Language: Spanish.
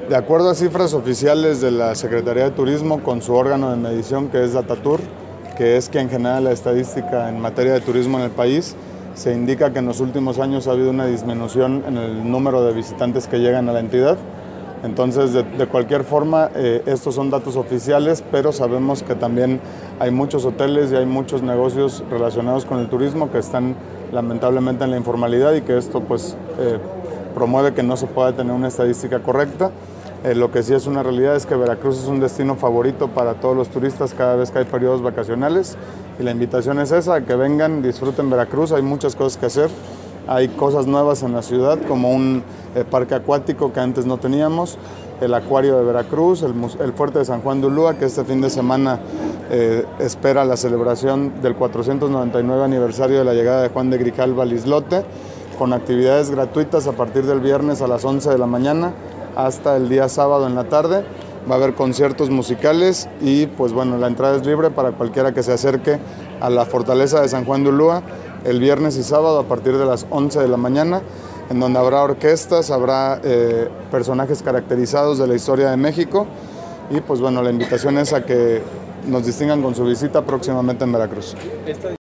De acuerdo a cifras oficiales de la Secretaría de Turismo con su órgano de medición que es Datatur, que es quien genera la estadística en materia de turismo en el país, se indica que en los últimos años ha habido una disminución en el número de visitantes que llegan a la entidad. Entonces, de cualquier forma, estos son datos oficiales, pero sabemos que también hay muchos hoteles y hay muchos negocios relacionados con el turismo que están lamentablemente en la informalidad y que esto pues promueve que no se pueda tener una estadística correcta. Lo que sí es una realidad es que Veracruz es un destino favorito para todos los turistas cada vez que hay periodos vacacionales y la invitación es esa, que vengan, disfruten Veracruz, hay muchas cosas que hacer, hay cosas nuevas en la ciudad como un parque acuático que antes no teníamos, el acuario de Veracruz, el fuerte de San Juan de Ulúa que este fin de semana espera la celebración del 499 aniversario de la llegada de Juan de Grijalva al islote, con actividades gratuitas a partir del viernes a las 11 de la mañana hasta el día sábado en la tarde. Va a haber conciertos musicales y pues bueno, la entrada es libre para cualquiera que se acerque a la fortaleza de San Juan de Ulúa el viernes y sábado a partir de las 11 de la mañana, en donde habrá orquestas, habrá personajes caracterizados de la historia de México y pues bueno, la invitación es a que nos distingan con su visita próximamente en Veracruz.